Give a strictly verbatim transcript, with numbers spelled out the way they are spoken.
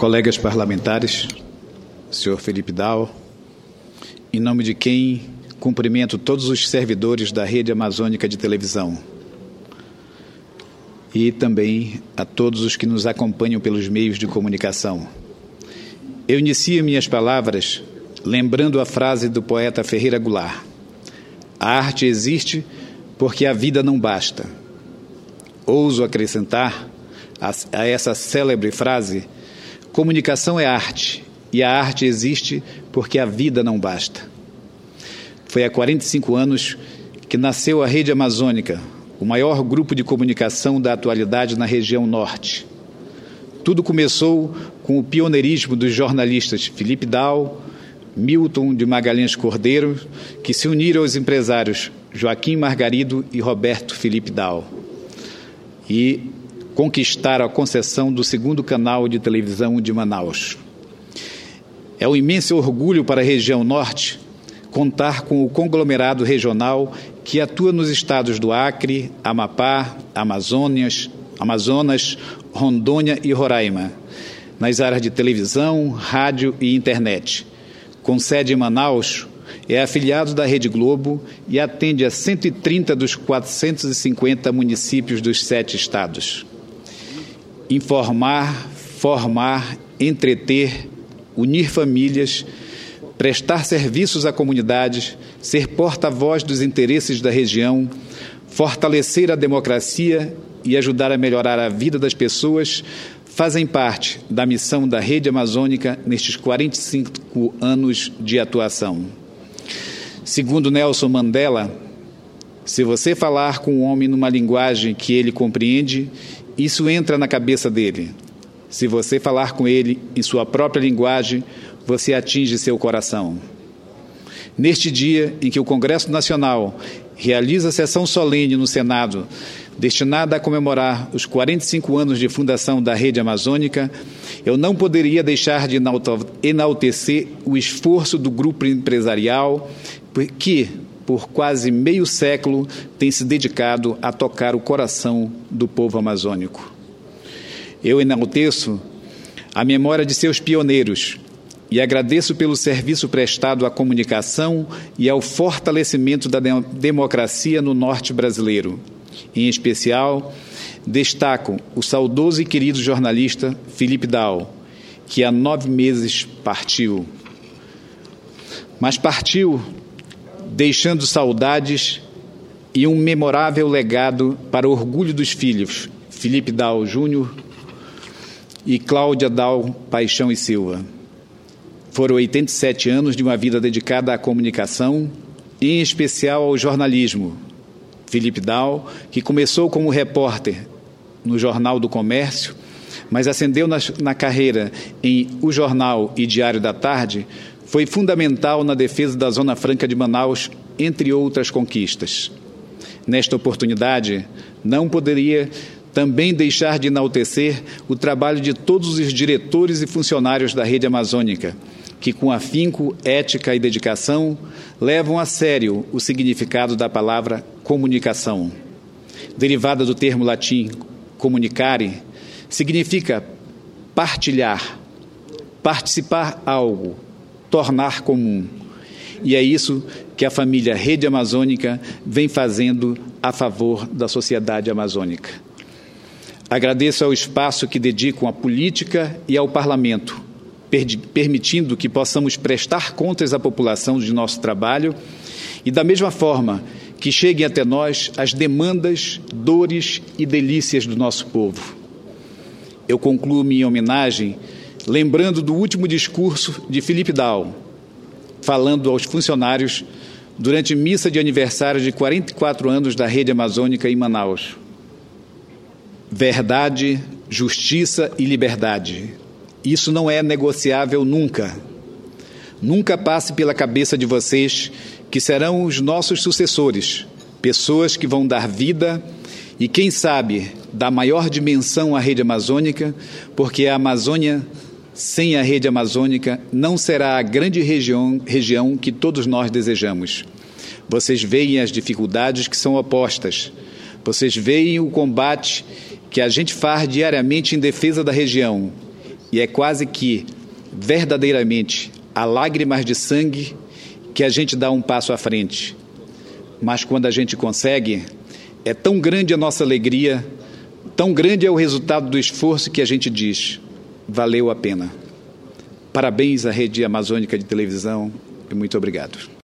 colegas parlamentares, senhor Felipe Dal, em nome de quem cumprimento todos os servidores da Rede Amazônica de Televisão e também a todos os que nos acompanham pelos meios de comunicação. Eu inicio minhas palavras lembrando a frase do poeta Ferreira Goulart: a arte existe porque a vida não basta. Ouso acrescentar a, a essa célebre frase: comunicação é arte, e a arte existe porque a vida não basta. Foi há quarenta e cinco anos que nasceu a Rede Amazônica, o maior grupo de comunicação da atualidade na região norte. Tudo começou com o pioneirismo dos jornalistas Felipe Dal, Milton de Magalhães Cordeiro, que se uniram aos empresários Joaquim Margarido e Roberto Felipe Dal, e conquistaram a concessão do segundo canal de televisão de Manaus. É um imenso orgulho para a região norte contar com o conglomerado regional que atua nos estados do Acre, Amapá, Amazônias, Amazonas, Rondônia e Roraima, nas áreas de televisão, rádio e internet. Com sede em Manaus, é afiliado da Rede Globo e atende a cento e trinta dos quatrocentos e cinquenta municípios dos sete estados. Informar, formar, entreter, unir famílias, prestar serviços à comunidade, ser porta-voz dos interesses da região, fortalecer a democracia e ajudar a melhorar a vida das pessoas fazem parte da missão da Rede Amazônica nestes quarenta e cinco anos de atuação. Segundo Nelson Mandela, se você falar com o homem numa linguagem que ele compreende, isso entra na cabeça dele. Se você falar com ele em sua própria linguagem, você atinge seu coração. Neste dia em que o Congresso Nacional realiza a sessão solene no Senado, destinada a comemorar os quarenta e cinco anos de fundação da Rede Amazônica, eu não poderia deixar de enaltecer o esforço do grupo empresarial que, por quase meio século, tem se dedicado a tocar o coração do povo amazônico. Eu enalteço a memória de seus pioneiros e agradeço pelo serviço prestado à comunicação e ao fortalecimento da democracia no norte brasileiro. Em especial, destaco o saudoso e querido jornalista Felipe Dal, que há nove meses partiu. Mas partiu deixando saudades e um memorável legado para o orgulho dos filhos, Felipe Dal Júnior e Cláudia Dal Paixão e Silva. Foram oitenta e sete anos de uma vida dedicada à comunicação, em especial ao jornalismo. Felipe Dal, que começou como repórter no Jornal do Comércio, mas ascendeu na, na carreira em O Jornal e Diário da Tarde, foi fundamental na defesa da Zona Franca de Manaus, entre outras conquistas. Nesta oportunidade, não poderia também deixar de enaltecer o trabalho de todos os diretores e funcionários da Rede Amazônica, que com afinco, ética e dedicação levam a sério o significado da palavra comunicação. Derivada do termo latim comunicare, significa partilhar, participar algo, tornar comum. E é isso que a família Rede Amazônica vem fazendo a favor da sociedade amazônica. Agradeço ao espaço que dedicam à política e ao parlamento, permitindo que possamos prestar contas à população de nosso trabalho e, da mesma forma, que cheguem até nós as demandas, dores e delícias do nosso povo. Eu concluo minha homenagem lembrando do último discurso de Felipe Dal, falando aos funcionários durante missa de aniversário de quarenta e quatro anos da Rede Amazônica em Manaus. Verdade, justiça e liberdade. Isso não é negociável nunca. Nunca passe pela cabeça de vocês que serão os nossos sucessores, pessoas que vão dar vida e, quem sabe, dar maior dimensão à Rede Amazônica, porque a Amazônia, sem a Rede Amazônica, não será a grande região, região que todos nós desejamos. Vocês veem as dificuldades que são opostas. Vocês veem o combate que a gente faz diariamente em defesa da região. E é quase que, verdadeiramente, a lágrimas de sangue que a gente dá um passo à frente. Mas quando a gente consegue, é tão grande a nossa alegria, tão grande é o resultado do esforço que a gente diz, valeu a pena. Parabéns à Rede Amazônica de Televisão e muito obrigado.